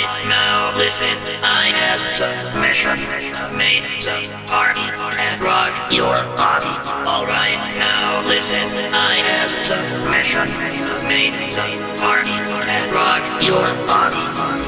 now listen, I have the mission to make the party and rock your body. Alright, now listen, I have the mission to make the party and rock your body.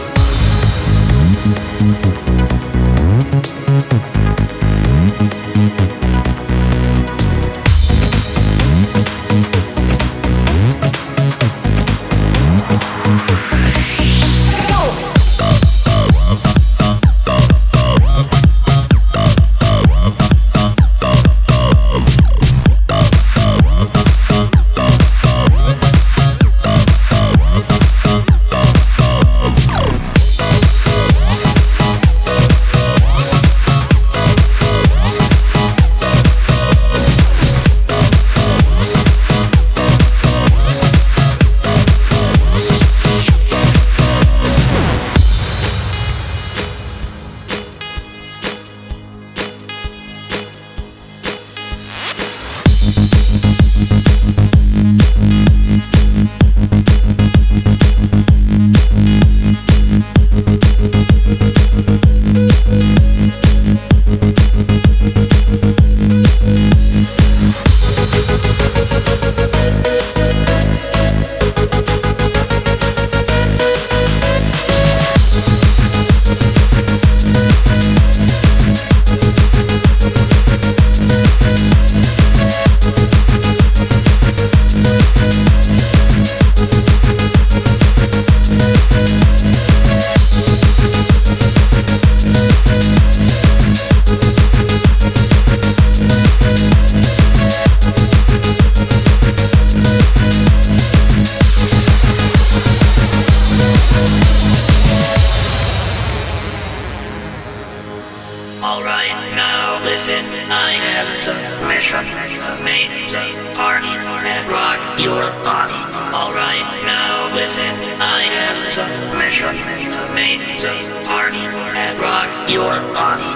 Alright, now listen, I have the mission to make the party and rock your body. Alright, now listen, I have the mission to make the party and rock your body.